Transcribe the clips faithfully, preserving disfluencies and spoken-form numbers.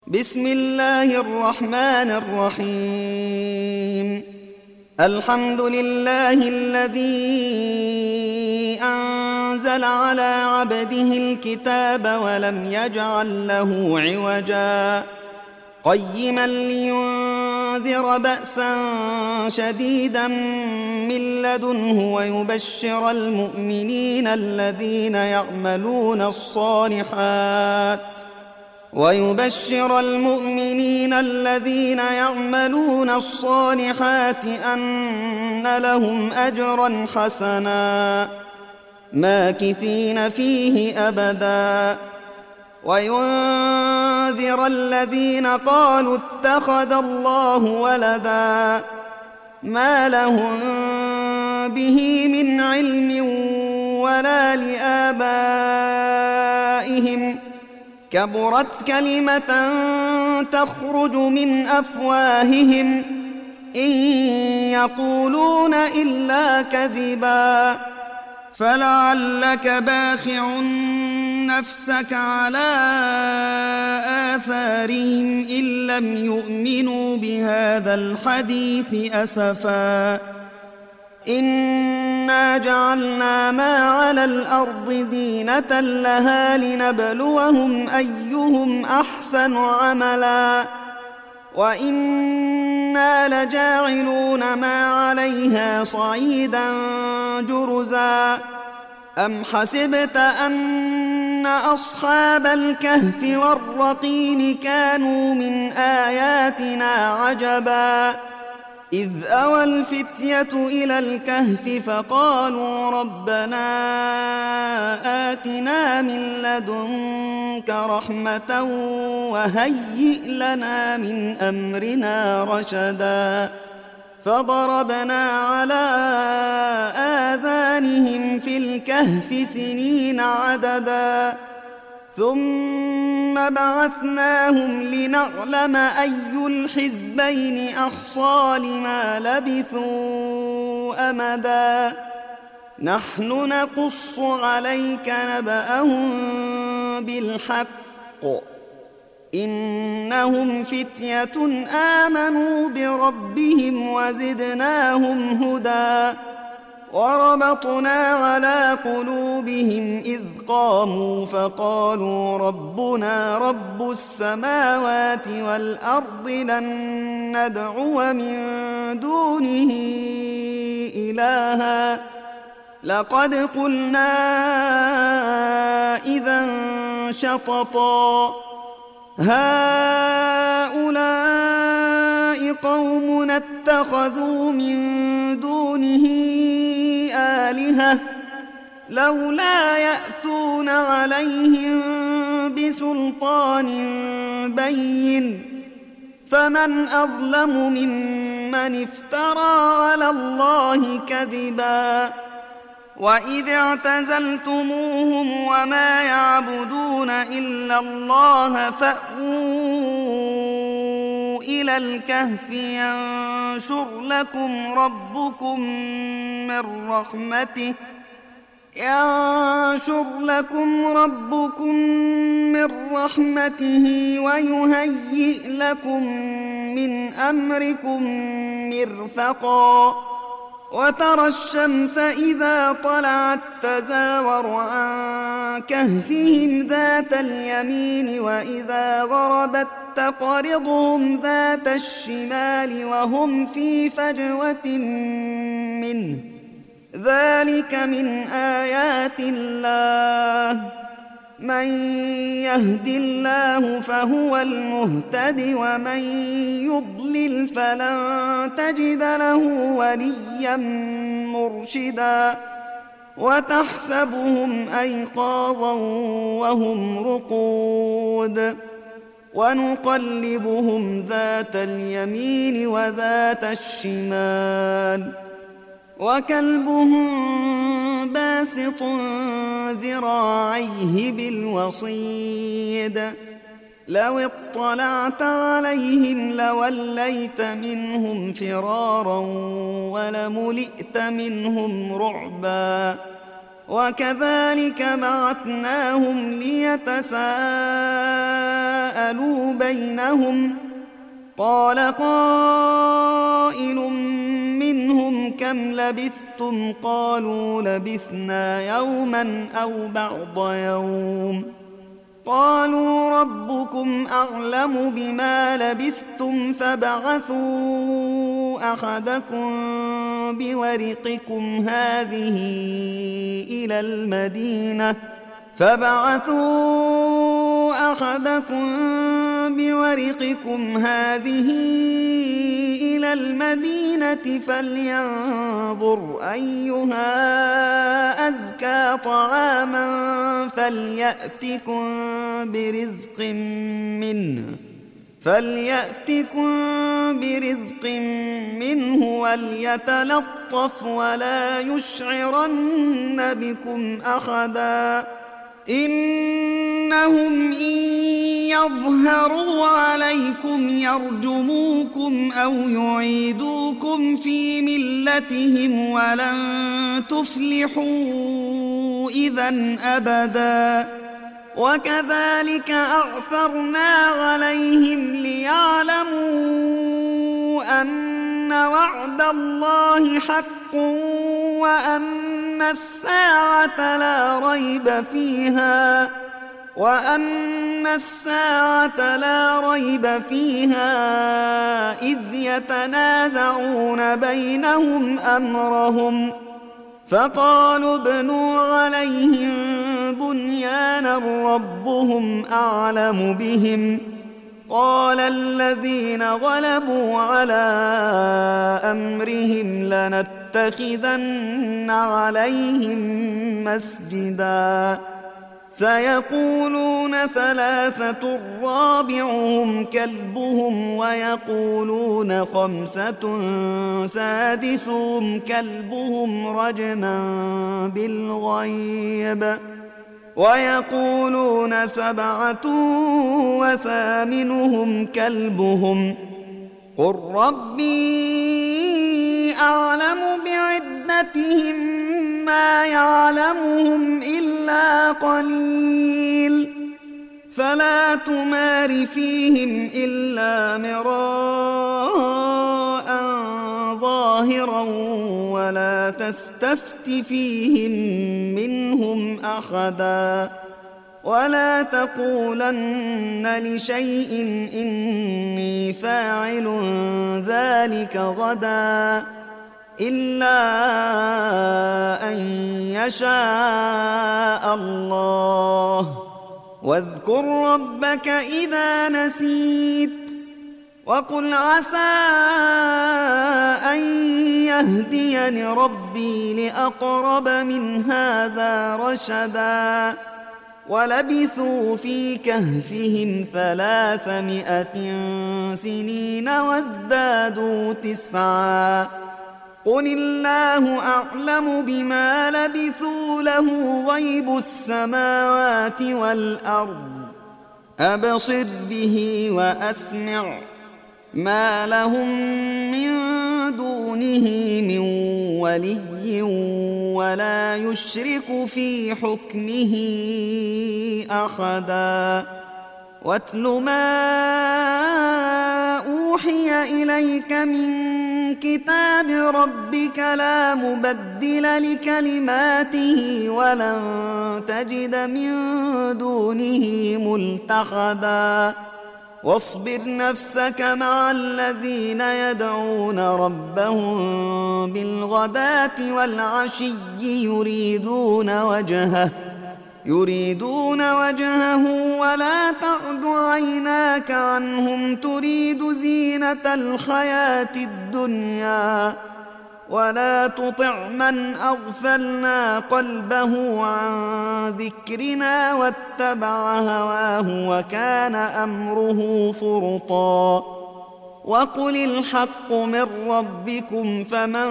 بسم الله الرحمن الرحيم. الحمد لله الذي أنزل على عبده الكتاب ولم يجعل له عوجا قيما لينذر بأسا شديدا من لدنه ويبشر المؤمنين الذين يعملون الصالحات ويبشر المؤمنين الذين يعملون الصالحات أن لهم أجرا حسنا ماكثين فيه أبدا وينذر الذين قالوا اتخذ الله ولدا ما لهم به من علم ولا لآبائهم كبرت كلمة تخرج من أفواههم إن يقولون إلا كذبا فلعلك باخع نفسك على آثارهم إن لم يؤمنوا بهذا الحديث أسفا إنا جعلنا ما على الأرض زينة لها لنبلوهم أيهم أحسن عملا وإنا لجاعلون ما عليها صعيدا جرزا أم حسبت أن أصحاب الكهف والرقيم كانوا من آياتنا عجبا إذ أوى الفتية إلى الكهف فقالوا ربنا آتنا من لدنك رحمة وهيئ لنا من أمرنا رشدا فضربنا على آذانهم في الكهف سنين عددا ثم بعثناهم لنعلم أي الحزبين أحصى لما لبثوا أمدا نحن نقص عليك نبأهم بالحق إنهم فتية آمنوا بربهم وزدناهم هدى وربطنا على قلوبهم إذ قاموا فقالوا ربنا رب السماوات والأرض لن ندعو من دونه إلها لقد قلنا إذا شططا هؤلاء قوم اتخذوا من دونه آلهة لولا يأتون عليهم بسلطان بين فمن أظلم ممن افترى على الله كذبا وإذ اعتزلتموهم وما يعبدون إلا الله فأووا إلى الكهف ينشر لكم ربكم من رحمته ينشر لكم ربكم من رحمته ويهيئ لكم من أمركم مرفقا وترى الشمس إذا طلعت تزاور عن كهفهم ذات اليمين وإذا غربت تقرضهم ذات الشمال وهم في فجوة منه ذلك من آيات الله من يهد الله فهو المهتد ومن يضلل فلن تجد له وليا مرشدا وتحسبهم أيقاظا وهم رقود ونقلبهم ذات اليمين وذات الشمال وكلبهم باسط ذراعيه بالوصيد لو اطلعت عليهم لوليت منهم فرارا ولملئت منهم رعبا وكذلك بعثناهم ليتساءلوا بينهم قال قائل منهم كم لبثتم قالوا لبثنا يوما أو بعض يوم قالوا ربكم أعلم بما لبثتم فابعثوا أحدكم بورقكم هذه إلى المدينة فابعثوا أحدكم بورقكم هذه إلى المدينة فلينظر أيها أزكى طعاما فليأتكم برزق منه فليأتكم برزق منه وليتلطف ولا يشعرن بكم أحدا إنهم إن يظهروا عليكم يرجموكم أو يعيدوكم في ملتهم ولن تفلحوا إذا أبدا وكذلك أعثرنا عليهم ليعلموا أن وعد الله حق وأن الساعة لا ريب فيها وأن الساعة لا ريب فيها إذ يتنازعون بينهم أمرهم فقالوا ابنوا عليهم بنيانا ربهم أعلم بهم قال الذين غلبوا على أمرهم لنتخذن عليهم مسجدا سيقولون ثلاثة رابعهم كلبهم ويقولون خمسة سادسهم كلبهم رجما بالغيب ويقولون سبعة وثامنهم كلبهم قل ربي أعلم بعدتهم ما يعلمهم إلا قليل فلا تمار فيهم إلا مراء ظاهرا ولا تستفت فيهم منهم أحدا ولا تقولن لشيء إني فاعل ذلك غدا إلا أن يشاء الله واذكر ربك إذا نسيت وقل عسى أن يهديني ربي لأقرب من هذا رشدا ولبثوا في كهفهم ثلاثمائة سنين وازدادوا تسعا قل الله أعلم بما لبثوا له غيب السماوات والأرض أبصر به وأسمع ما لهم من دونه من ولي ولا يشرك في حكمه أحدا واتل ما أوحي إليك من كتاب ربك لا مبدل لكلماته ولن تجد من دونه ملتحدا واصبر نفسك مع الذين يدعون ربهم بالغداة والعشي يريدون وجهه يريدون وجهه ولا تعد عيناك عنهم تريد زينة الحياة الدنيا ولا تطع من أغفلنا قلبه عن ذكرنا واتبع هواه وكان أمره فرطا وقل الحق من ربكم فمن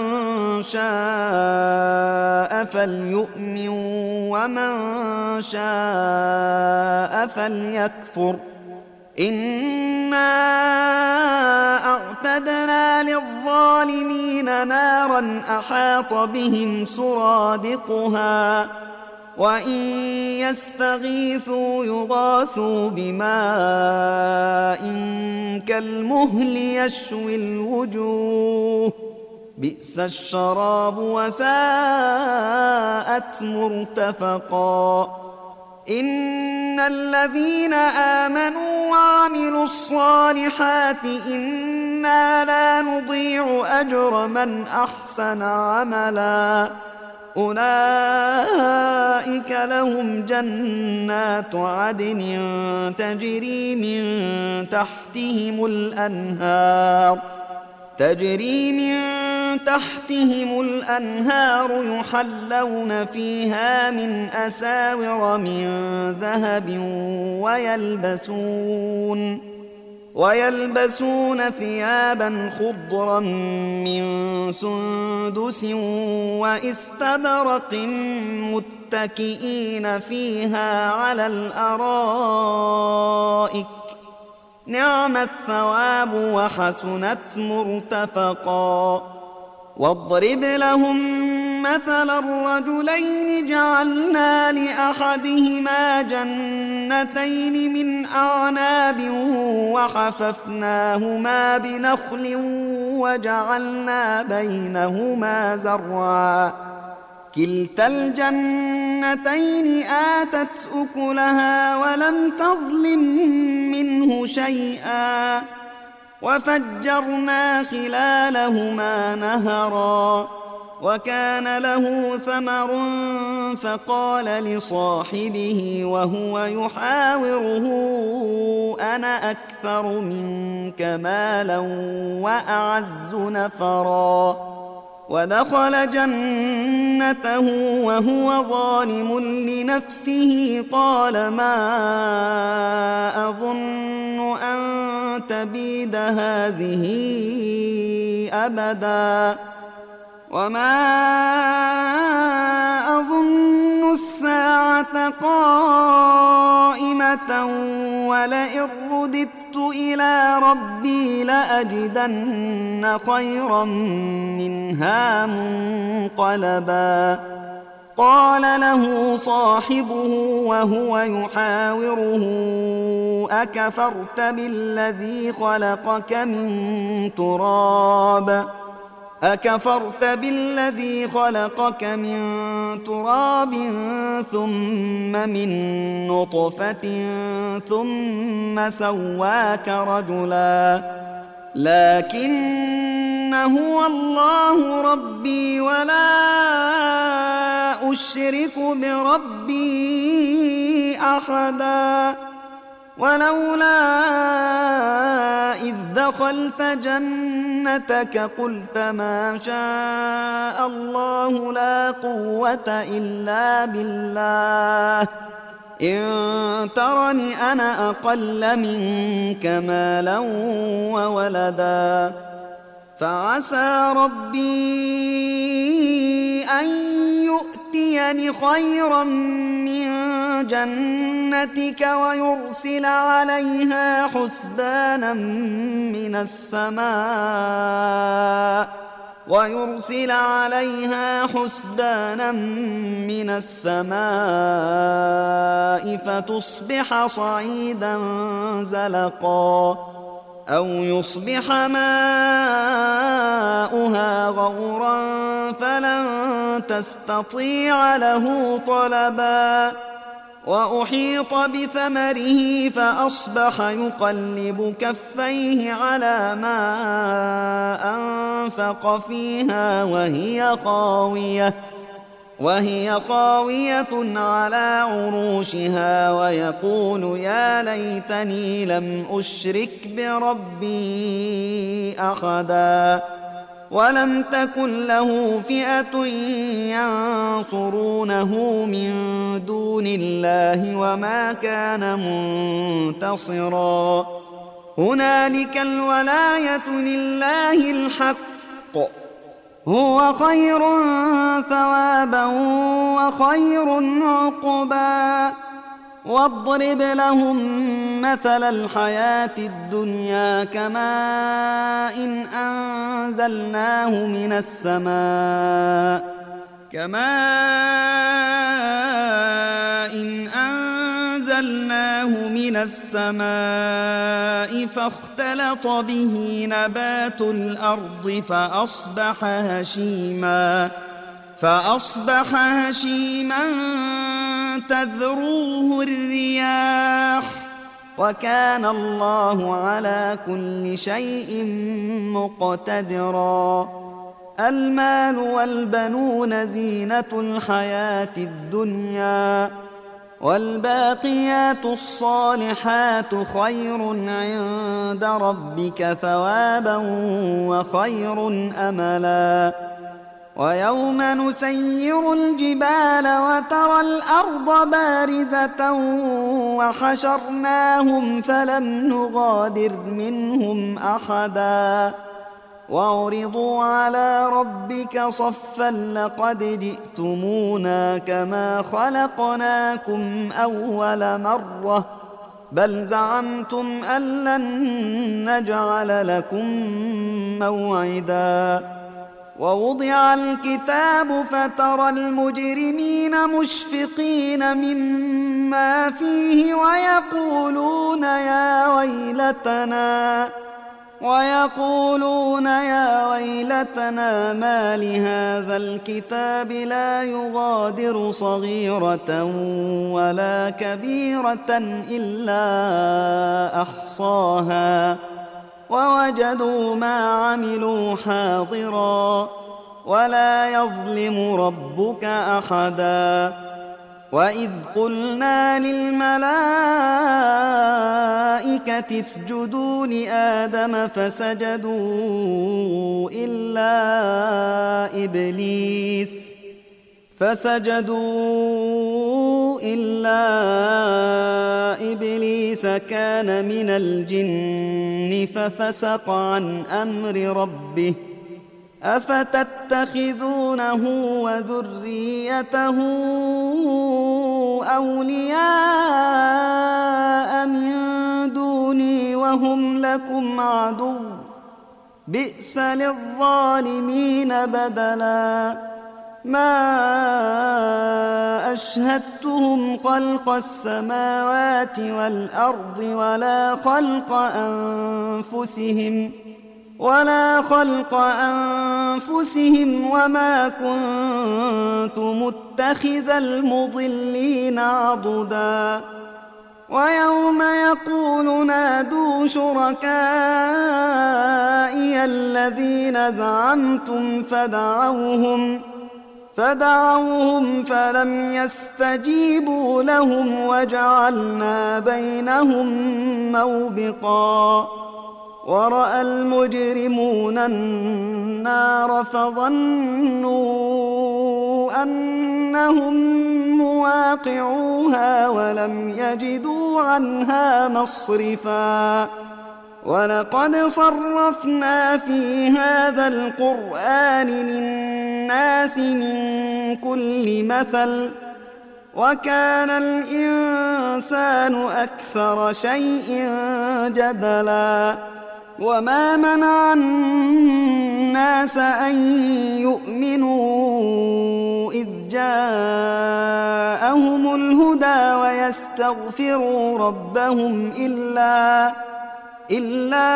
شاء فليؤمن ومن شاء فليكفر إنا أعتدنا للظالمين الظالمين نارا أحاط بهم سرادقها وإن يستغيثوا يغاثوا بماء كالمهل يشوي الوجوه بئس الشراب وساءت مرتفقا إن الذين آمنوا وعملوا الصالحات إنا لا نضيع أجر من أحسن عملا أولئك لهم جنات عدن تجري من تحتهم الأنهار تجري من تحتهم الأنهار يحلون فيها من أساور من ذهب ويلبسون ويلبسون ثيابا خضرا من سندس واستبرق متكئين فيها على الأرائك نعم الثواب وحسنت مرتفقا واضرب لهم مثل الرجلين جعلنا لأحدهما جنتين من أعناب وحففناهما بنخل وجعلنا بينهما زرعا كلتا الجنتين آتت أكلها ولم تظلم منه شيئا وفجرنا خلالهما نهرا وكان له ثمر فقال لصاحبه وهو يحاوره أنا أكثر منك مالا وأعز نفرا ودخل جنته وهو ظالم لنفسه قال ما أظن أن تبيد هذه أبدا وما أظن الساعة قائمة ولئن رددت إلى ربي لأجدن خيرا منها منقلبا قال له صاحبه وهو يحاوره أكفرت بالذي خلقك من تراب أكفرت بالذي خلقك من تراب ثم من نطفة ثم سواك رجلا لكن هو الله ربي ولا أشرك بربي أحدا ولولا إذ دخلت جنتك قلت ما شاء الله لا قوة إلا بالله إن ترني أنا أقل منك مالا وولدا فعسى ربي أن يؤتيني خيرا من جنتك ويرسل عليها حسبانا من السماء ويرسل عليها حسبانا من السماء فتصبح صعيدا زلقا أو يصبح ماؤها غورا فلن تستطيع له طلبا وأحيط بثمره فأصبح يقلب كفيه على ما أنفق فيها وهي خاوية وهي خاوية على عروشها ويقول يا ليتني لم أشرك بربي أحدا ولم تكن له فئة ينصرونه من دون الله وما كان منتصرا هنالك الولاية لله الحق هو خير ثوابا وخير عقبا واضرب لهم مثل الحياة الدنيا كماء إن أنزلناه من السماء كماء إن أنزلناه من السماء فاختلط به نبات الأرض فأصبح هشيما فأصبح هشيما تذروه الرياح وكان الله على كل شيء مقتدرا. المال والبنون زينة الحياة الدنيا والباقيات الصالحات خير عند ربك ثوابا وخير أملا. ويوم نسير الجبال وترى الأرض بارزة وحشرناهم فلم نغادر منهم أحدا وعرضوا على ربك صفا لقد جئتمونا كما خلقناكم أول مرة بل زعمتم أن لن نجعل لكم موعدا. ووضع الكتاب فترى المجرمين مشفقين مما فيه ويقولون يا ويلتنا ويقولون يا ويلتنا ما لهذا الكتاب لا يغادر صغيرة ولا كبيرة إلا أحصاها ووجدوا ما عملوا حاضرا ولا يظلم ربك أحدا. وإذ قلنا للملائكة اسجدوا لآدم فسجدوا إلا إبليس فسجدوا إلا إبليس كان من الجن ففسق عن أمر ربه أفتتخذونه وذريته أولياء من دوني وهم لكم عدو بئس للظالمين بدلا. ما أشهدتهم خلق السماوات والأرض ولا خلق أنفسهم ولا خلق أنفسهم وما كنت متخذ المضلين عضدا. ويوم يقول نادوا شركائي الذين زعمتم فدعوهم فدعوهم فلم يستجيبوا لهم وجعلنا بينهم موبقا. ورأى المجرمون النار فظنوا أنهم مواقعوها ولم يجدوا عنها مصرفا. ولقد صرفنا في هذا القرآن للناس من كل مثل وكان الإنسان أكثر شيء جدلا. وما منع الناس أن يؤمنوا إذ جاءهم الهدى ويستغفروا ربهم إلا إلا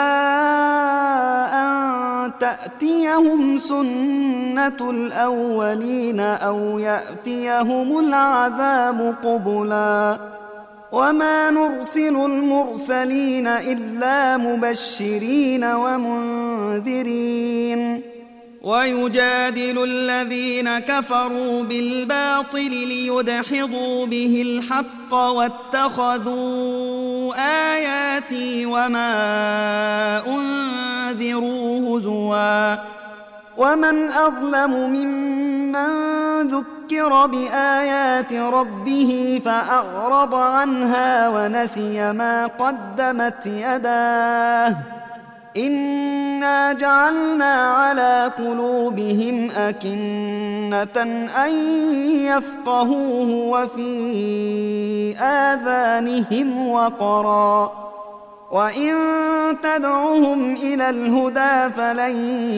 أن تأتيهم سنة الأولين أو يأتيهم العذاب قبلا. وما نرسل المرسلين إلا مبشرين ومنذرين. ويجادل الذين كفروا بالباطل ليدحضوا به الحق واتخذوا آياتي وما أنذروا هزوا. ومن أظلم ممن ذكر بآيات ربه فأعرض عنها ونسي ما قدمت يداه إنا جعلنا على قلوبهم أكنة أن يفقهوه وفي آذانهم وقرا وإن تدعهم إلى الهدى فلن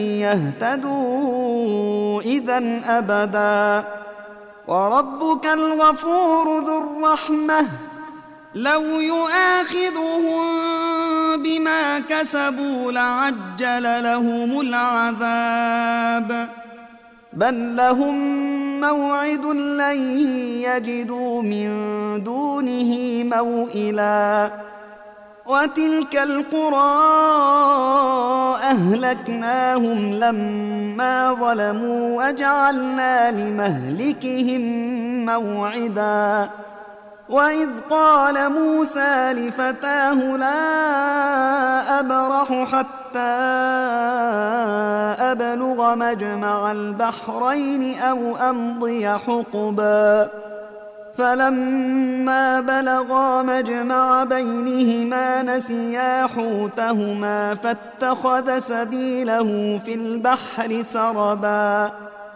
يهتدوا إذن أبدا وربك الغفور ذو الرحمة لو يؤاخذهم بما كسبوا لعجل لهم العذاب بل لهم موعد لن يجدوا من دونه موئلا وتلك القرى أهلكناهم لما ظلموا وجعلنا لمهلكهم موعدا وإذ قال موسى لفتاه لا أبرح حتى أبلغ مجمع البحرين أو أمضي حقبا فلما بلغا مجمع بينهما نسيا حوتهما فاتخذ سبيله في البحر سربا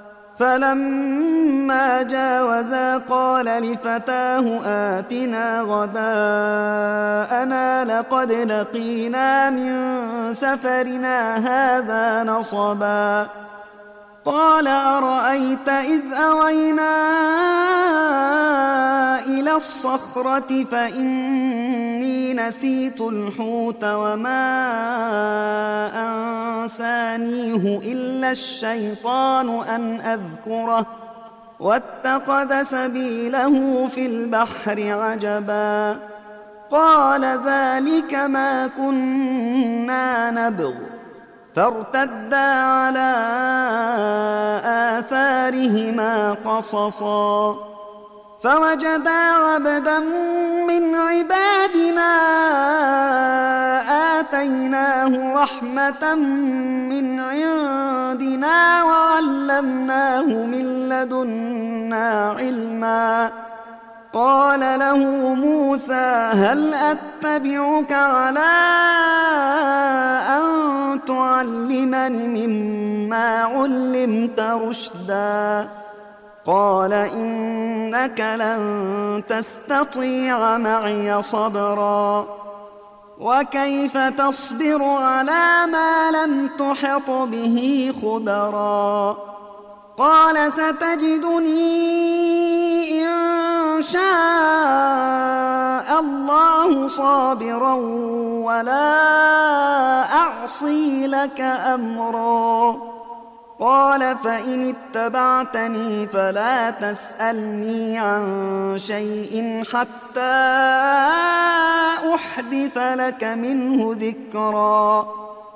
فلما جاوزا قال لفتاه آتنا غداءنا لقد لقينا من سفرنا هذا نصبا قال أرأيت إذ أوينا إلى الصخرة فإني نسيت الحوت وما أنسانيه إلا الشيطان أن أذكره واتخذ سبيله في البحر عجبا قال ذلك ما كنا نبغ فارتدا على آثارهما قصصا فوجدا عبدا من عبادنا آتيناه رحمة من عندنا وعلمناه من لدنا علما قال له موسى هل أتبعك على أن تعلمني مما علمت رشدا قال إنك لن تستطيع معي صبرا وكيف تصبر على ما لم تحط به خبرا قال ستجدني إن شاء الله صابرا ولا أعصي لك أمرا قال فإن اتبعتني فلا تسألني عن شيء حتى أحدث لك منه ذكرا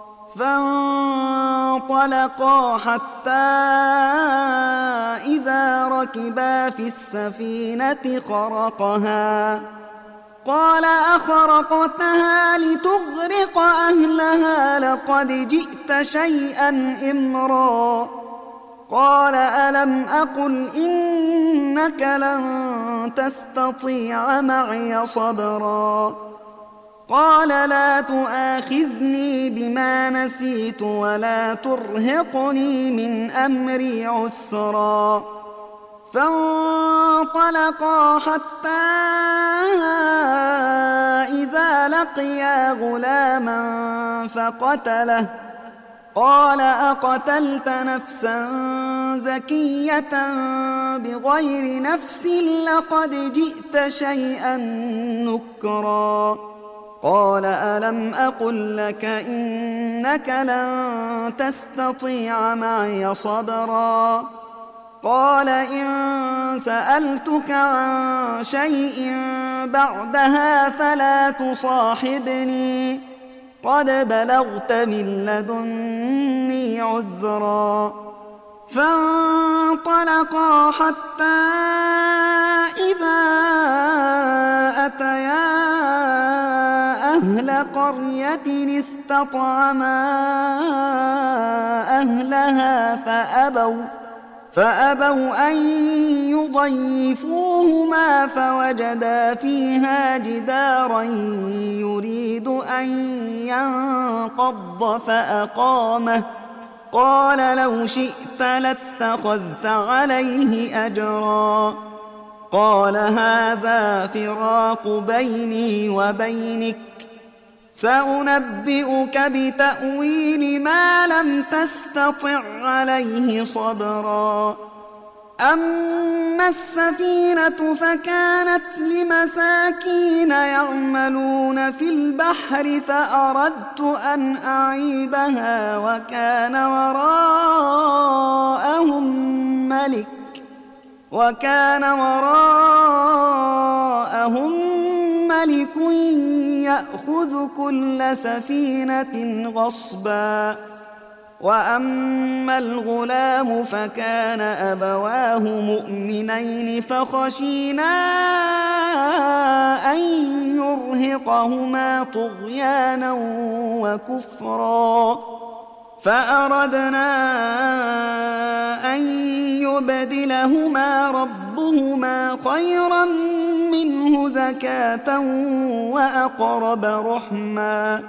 فانطلقا حتى إذا ركبا في السفينة خرقها قال أخرقتها لتغرق أهلها لقد جئت شيئا إمرا قال ألم أقل إنك لن تستطيع معي صبرا قال لا تؤاخذني بما نسيت ولا ترهقني من أمري عسرا فانطلقا حتى إذا لقيا غلاما فقتله قال أقتلت نفسا زكية بغير نفس لقد جئت شيئا نكرا قال ألم أقل لك إنك لن تستطيع معي صبرا قال إن سألتك عن شيء بعدها فلا تصاحبني قد بلغت من لدني عذرا فانطلقا حتى إذا أتيا أهل قرية استطعما أهلها فأبوا فأبوا أن يضيفوهما فوجدا فيها جدارا يريد أن ينقض فأقامه قال لو شئت لاتخذت عليه أجرا قال هذا فراق بيني وبينك سأنبئك بتأويل ما لم تستطع عليه صبرا أما السفينة فكانت لمساكين يعملون في البحر فأردت أن أعيبها وكان وراءهم ملك وكان وراءهم ملك يأخذ كل سفينة غصبا وأما الغلام فكان أبواه مؤمنين فخشينا أن يرهقهما طغيانا وكفرا فأردنا أن يبدلهما ربهما خيرا منه زكاة وأقرب رحما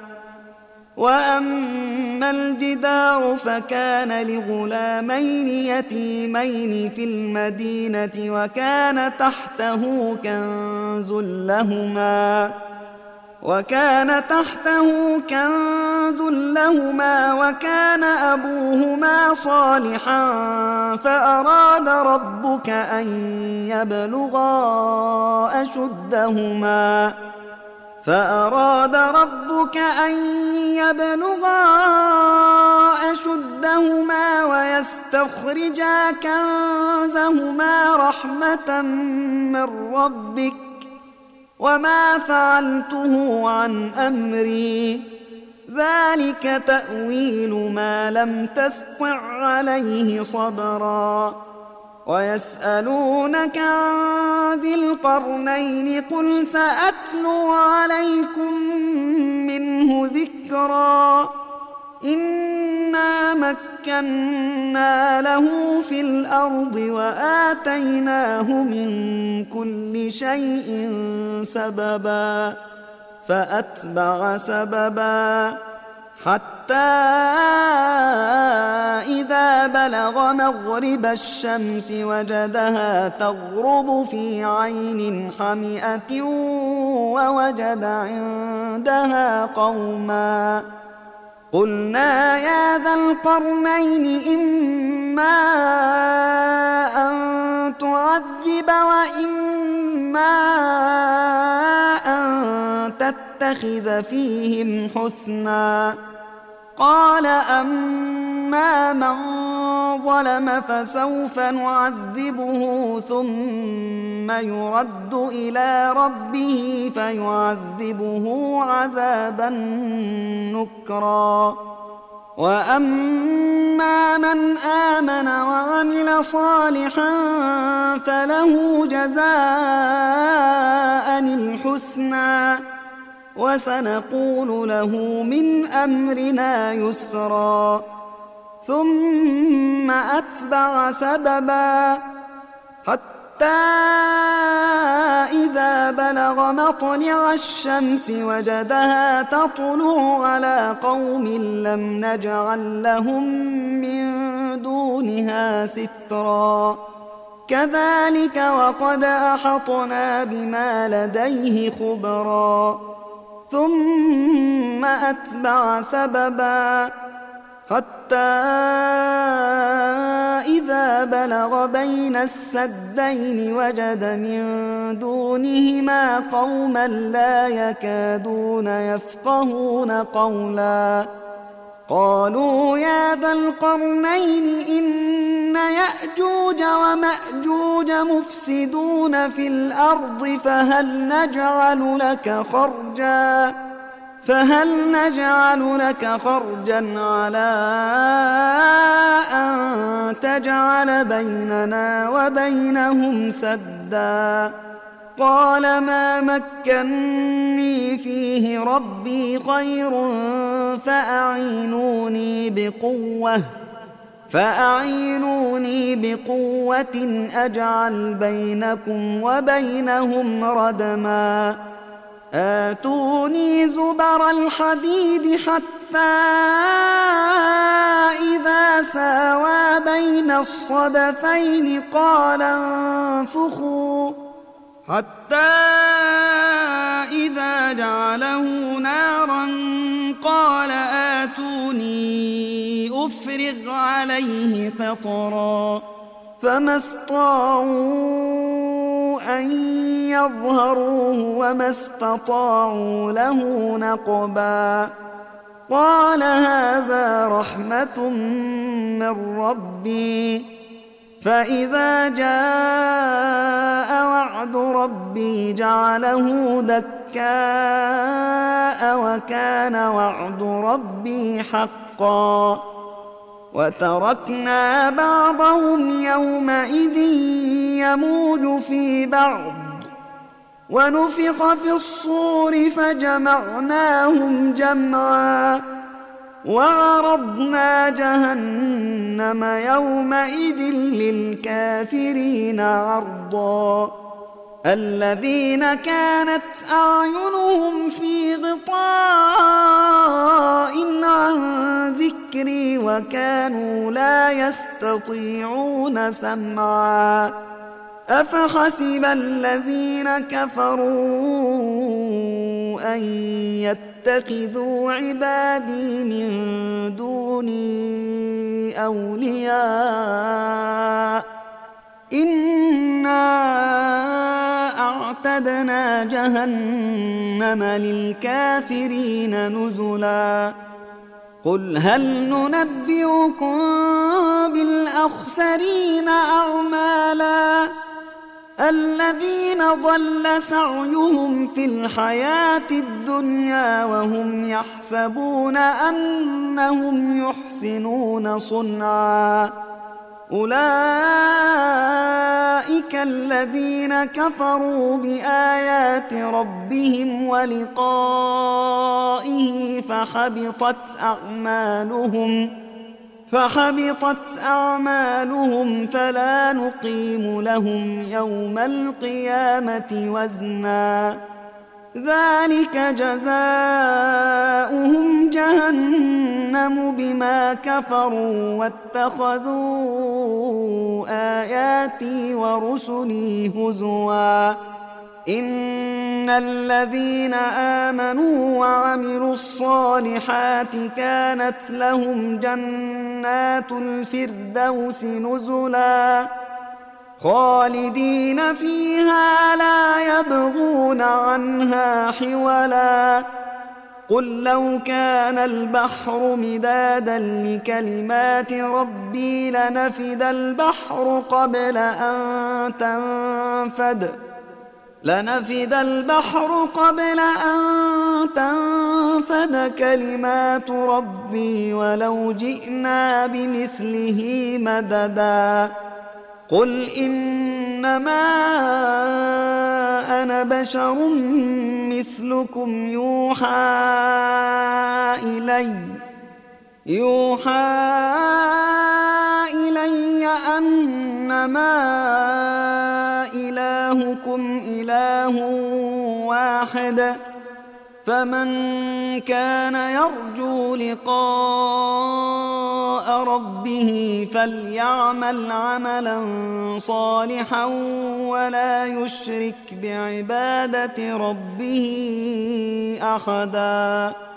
وأما الجدار فكان لغلامين يتيمين في المدينة وكان تحته كنز لهما وكان تحته كنز لهما وكان أبوهما صالحا فأراد ربك أن يبلغا أشدهما فأراد ربك أن يبلغا أشدهما ويستخرجا كنزهما رحمة من ربك وما فعلته عن أمري ذلك تأويل ما لم تسطع عليه صبرا ويسألونك عن ذي القرنين قل سأتلو عليكم منه ذكرا إنا مكنا له في الأرض وآتيناه من كل شيء سببا فأتبع سببا حتى إذا بلغ مغرب الشمس وجدها تغرب في عين حمئة ووجد عندها قوما قلنا يا ذا القرنين إما أن تعذب وإما أن تتخذ فيهم حسنا قال أما من ظلم فسوف نعذبه ثم يرد إلى ربه فيعذبه عذابا نكرا وأما من آمن وعمل صالحا فله جزاء الحسنى وسنقول له من أمرنا يسرا ثم أتبع سببا حتى إذا بلغ مطلع الشمس وجدها تطلع على قوم لم نجعل لهم من دونها سترا كذلك وقد أحطنا بما لديه خبرا ثم أتبع سببا حتى إذا بلغ بين السدين وجد من دونهما قوما لا يكادون يفقهون قولا قالوا يا ذا القرنين إن يأجوج ومأجوج مفسدون في الأرض فهل نجعل لك خرجا فهل نجعل لك خرجا على أن تجعل بيننا وبينهم سدا قال ما مكني فيه ربي خير فأعينوني بقوة فأعينوني بقوة أجعل بينكم وبينهم ردما آتوني زبر الحديد حتى إذا ساوى بين الصدفين قال انفخوا حتى إذا جعله نارا قال آتوني أفرغ عليه قطرا فما استطاعوا أن يظهروه وما استطاعوا له نقبا قال هذا رحمة من ربي فإذا جاء وعد ربي جعله دكاء وكان وعد ربي حقا وتركنا بعضهم يومئذ يموج في بعض ونفخ في الصور فجمعناهم جمعا وعرضنا جهنم يومئذ للكافرين عرضا الذين كانت أعينهم في غطاء عن ذكري وكانوا لا يستطيعون سمعا أفحسب الذين كفروا أن يتخذوا عبادي من دوني أولياء إنا أعتدنا جهنم للكافرين نزلا قل هل ننبئكم بالأخسرين أعمالا الذين ضل سعيهم في الحياة الدنيا وهم يحسبون أنهم يحسنون صنعا أولئك الذين كفروا بآيات ربهم ولقائه فحبطت أعمالهم فحبطت أعمالهم فلا نقيم لهم يوم القيامة وزنا ذلك جزاؤهم جهنم بما كفروا واتخذوا آياتي ورسلي هزوا إن الذين آمنوا وعملوا الصالحات كانت لهم جنات الفردوس نزلا خالدين فيها لا يبغون عنها حولا قل لو كان البحر مدادا لكلمات ربي لنفد البحر قبل أن تنفد لنفد البحر قبل أن تنفد كلمات ربي ولو جئنا بمثله مددا قل إنما أنا بشر مثلكم يوحى إلي يوحى إلي أنما إلهكم إله واحد فمن كان يرجو لقاء ربه فليعمل عملا صالحا ولا يشرك بعبادة ربه أحدا.